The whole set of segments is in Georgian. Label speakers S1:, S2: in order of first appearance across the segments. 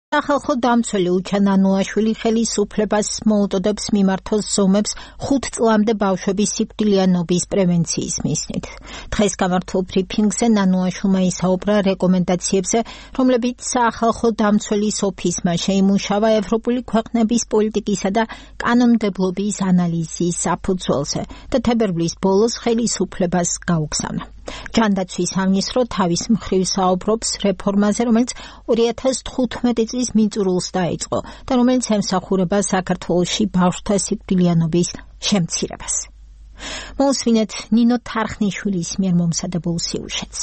S1: სახალხო დამცველი უჩა ნანუაშვილი ხელისუფლებას მოუწოდებს მიმართოს ზომებს 5 წლამდე ბავშვების სიკვდილიანობის პრევენციის მიზნით. დღეს გამართულ ბრიფინგზე ნანუაშვილმა ისაუბრა რეკომენდაციებზე, რომლებიც სახალხო დამცველის ოფისმა შეიმუშავა ევროპული ქვეყნების პოლიტიკისა და კანონმდებლობის ანალიზის საფუძველზე და თებერვლის ბოლოს ხელისუფლებას გაუგზავნა. ჯანდაცვის სამინისტრო თავის მხრივ საუბრობს რეფორმაზე, რომელიც 2015 წლის მიწურულს დაიწყო და რომელიც ემსახურება საქართველოში ბავშვთა სიკვდილიანობის შემცირებას. მოусმინეთ ნინო თარხნიშვილის მიერ მომზადებულ სიუჟეტს.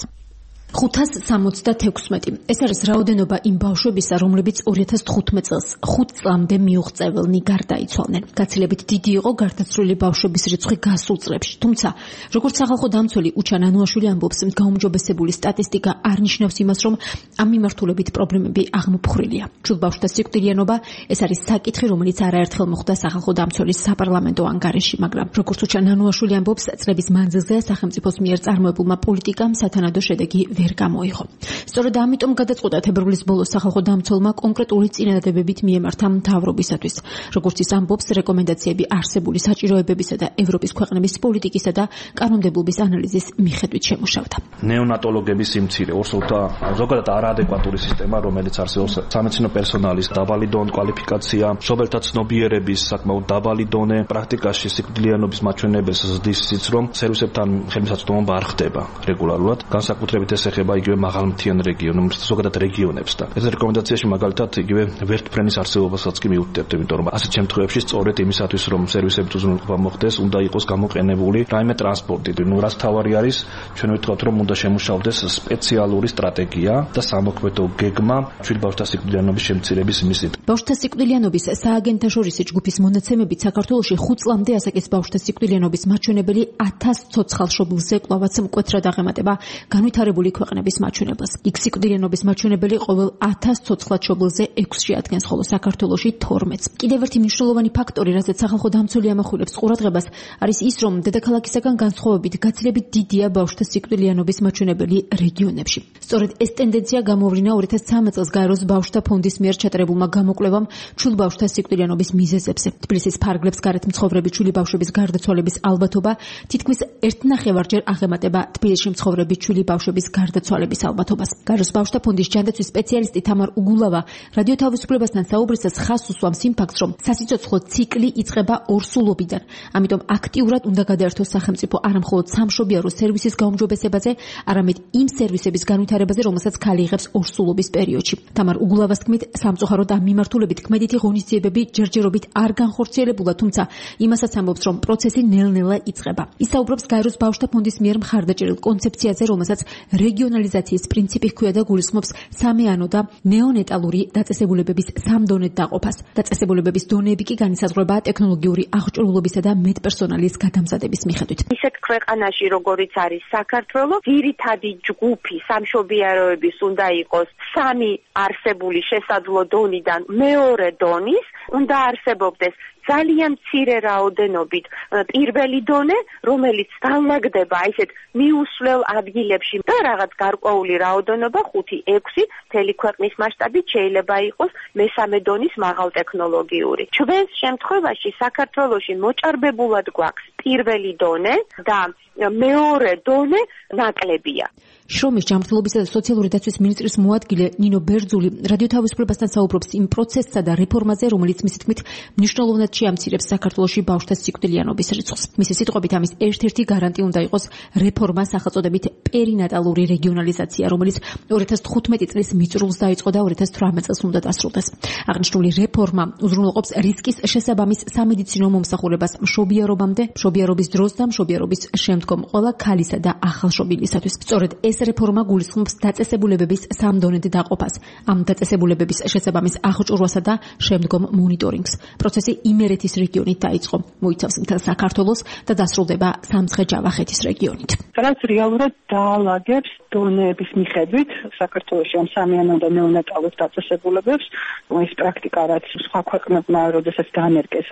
S2: 576. ეს არის რაოდენობა იმ ბავშვებისა, რომლებიც 2015 წელს 5 წლამდე მიუღწეველნი გარდაიცვალნენ. გაცილებით დიდი იყო გარდაცვლილი ბავშვების რიცხვი გასულ წლებში. თუმცა, როგორც სახალხო დამცველი უჩა ნანუაშვილი ამბობს, გაუმჯობესებული სტატისტიკა არ ნიშნავს იმას, რომ ამ მიმართულებით პრობლემები აღმოფხვრილია. ჩულ ბავშვთა სიკვდილიანობა ეს არის საკითხი, რომელიც არაერთხელ მოხდა სახალხო დამცველის საპარლამენტო ანგარიში, მაგრამ როგორც უჩა ნანუაშვილი ამბობს, წლების მანძილზე სახელმწიფოს მიერ წარმოებულმა პოლიტიკამ სათანადო შედეგი ვერ გამოიღო. სწორედ ამიტომ გადაწყვიტა თებერვლის ბოლოს სახალხო დამცველმა კონკრეტული წინადადებებით მიემართა მთავრობისათვის. როგორც ის ამბობს, რეკომენდაციები არსებული საჭიროებებისა და ევროპის ქვეყნების პოლიტიკისა და კანონმდებლობის ანალიზის მიხედვით შემუშავდა.
S3: ნეონატოლოგების სიმცირე, ორსულთა ზოგადად არაადეკვატური სისტემა, რომელიც არსებობს სამედიცინო პერსონალის დაბალი დონის კვალიფიკაცია, მშობელთა ცნობიერების საკმაოდ დაბალი დონე, პრაქტიკაში სიკვდილიანობის მაჩვენებელს ზრდის ის, რომ სერვისებთან ხელმისაწვდომობა არ ხდება რეგულარულად, განსაკუთრებით ეს ეხება იგივე მაღალმთიან რეგიონებს, ზოგადად რეგიონებს და ეს რეკომენდაციაში მაგალითად იგივე ვერტფრენის არსებობასაც კი მიუთითებთ, იმიტომ რომ ასეთ შემთხვევებში სწორედ იმისათვის რომ სერვისების უზრუნველყოფა მოხდეს, უნდა იყოს გამოყენებული რაიმე ტრანსპორტი. ნუ რაც თავარი არის, ჩვენ ვეთქვათ რომ უნდა შემუშავდეს სპეციალური სტრატეგია და სამოქმედო გეგმა ჩვილი ბავშვთა სიკვდილიანობის შემცირების მიზნით.
S2: ბავშვთა სიკვდილიანობის სააგენტოშორისი ჯგუფის მონაცემებით საქართველოში 5 წლამდე ასაკის ბავშვთა სიკვდილიანობის მაჩვენებელი 1000 ცოცხალშობილზე კვლავაც მკვეთრად აღემატება განვითარებული ქვეყნების მაჩვენებელს. იქ სიკვდილიანობის მაჩვენებელი ყოველ 1000 ცოცხლადშობილზე 6-ში ადგენს, ხოლო საქართველოში 12-ს. კიდევ ერთი მნიშვნელოვანი ფაქტორი, რასაც სახალხო დამცველი ამახვილებს ყურადღებას, არის ის, რომ დედაქალაქისაგან განსხვავებით გაცილებით დიდია ბავშვთა სიკვდილიანობის მაჩვენებელი რეგიონებში. სწორედ ეს ტენდენცია გამოვლინდა 2013 წელს გაეროს ბავშვთა ფონდის მიერ ჩატარებულმა გამოკვლევამ ჩულ ბავშვთა სიკვდილიანობის მიზეზებზე. თბილისის ფარგლებს გარეთ მცხოვრები ჩული ბავშვების გარდაცვალების ალბათობა თითქმის 1.5-ჯერ აღემატება თბილისში მცხოვრები ჩული ბავშვების გარდაცვალების ალბათობას. გაეროს ბავშვთა ფონდის ჯანდაცვის სპეციალისტი თამარ უგულავა რადიო თავისუფლებასთან საუბრისას ხაზს უსვამს იმ ფაქტს, რომ სასიცოცხლო ციკლი იწყება ორსულობიდან. ამიტომ აქტიურად უნდა გადაერთოს სახელმწიფო არა მხოლოდ სამშობიარო სერვისის გაუმჯობესებაზე, არამედ იმ სერვისების განვითარებაზე, რომელსაც ქალი იღებს ორსულობის პერიოდში. თამარ უგულავას თქმით, სამწუხაროდ ამ მიმართულებით ქმედითი ღონისძიებები ჯერჯერობით არ განხორციელებულა, თუმცა იმასაც ამბობს, რომ პროცესი ნელ-ნელა იწყება. ის საუბრობს გაეროს ბავშვთა ფონდის მიერ მხარდაჭერილ კონცეფციაზე, რომელსაც რეგიონალიზაციის პრინციპი ჰქვია და გულისხმობს სამეანო და ნეონეტალური დაწესებულებების სამ დონედ დაყოფას. დაწესებულებების დონეები კი განისაზღვრება ტექნოლოგიური აღჭურვილობისა და მეტპერსონალის გადამზადების მიხედვით.
S4: ისეთ ქვეყანაში, როგორიც არის საქართველო, ძირითადი ჯგუფი სამშობიაროების უნდა იყოს 3 არსებული შესაძლო დონიდან მეორე დონის, უნდა არსებობდეს ძალიან მცირე რაოდენობით პირველი დონე, რომელიც განლაგდება ისეთ მიუსვლელ ადგილებში და რაღაც გარკვეული რაოდენობა 5-6 მთელი ქვეყნის მასშტაბით შეიძლება იყოს მესამე დონის მაღალტექნოლოგიური. ჩვენს შემთხვევაში საქართველოში მოჭარბებულად გვაქვს პირველი დონე და მეორე დონე ნაკლებია.
S2: შრომის ჯანმრთელობისა და სოციალური დაცვის მინისტრის მოადგილე ნინო ბერძული რადიო თავისუფლებასთან საუბრობს იმ პროცესსა და რეფორმაზე, რომელიც მისი თქმით მნიშვნელოვნად შეამცირებს საქართველოში ბავშვთა სიკვდილიანობის რიცხვს. მისი სიტყვებით ამის ერთ-ერთი გარანტი უნდა იყოს რეფორმა სახელწოდებით პერინატალური რეგიონალიზაცია, რომელიც 2015 წლის მიწურულს დაიწყო და 2018 წელს უნდა დასრულდეს. აღნიშნული რეფორმა უზრუნველყოფს რისკის შესაბამის სამედიცინო მომსახურებას მშობიარობამდე, მშობიარობის დროს და მშობიარობის შემდგომ ყველა ქალისა და ახალშობილისათვის. სწორედ ეს რეფორმა გულისხმობს დაწესებულებების სამ დონედ დაყოფას, ამ დაწესებულებების შესაბამის აღჭურვასა და შემდგომ მონიტორინგს. პროცესი იმერეთის რეგიონით დაიწყო, მოიცავს მთელ საქართველოს და დასრულდება სამცხე-ჯავახეთის რეგიონით.
S5: რაც რეალურად დაალაგებს დონეების მიხედვით საქართველოში ამ სამეანო და ნეონატალურ დაწესებულებებს. ეს პრაქტიკა რაც სხვა ქვეყნებმა როდესაც დაანერგეს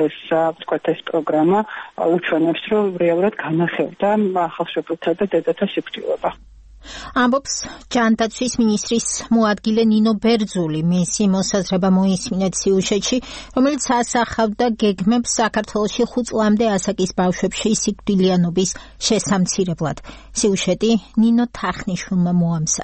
S5: ეს პროგრამა უჩვენებს, რომ რეალურად განახევდა ახალშობილთა და დედათა სიკვდილობა.
S1: ამბობს ჯანდაცვის მინისტრის მოადგილე ნინო ბერძული. მისი მოსაზრება მოისმინეთ სიუჟეტში, რომელიც ასახავდა გეგმებს საქართველოში 5 წლამდე ასაკის ბავშვებში სიკვდილიანობის შესამცირებლად. სიუჟეტი ნინო თახნიშვილმა მოამზადა.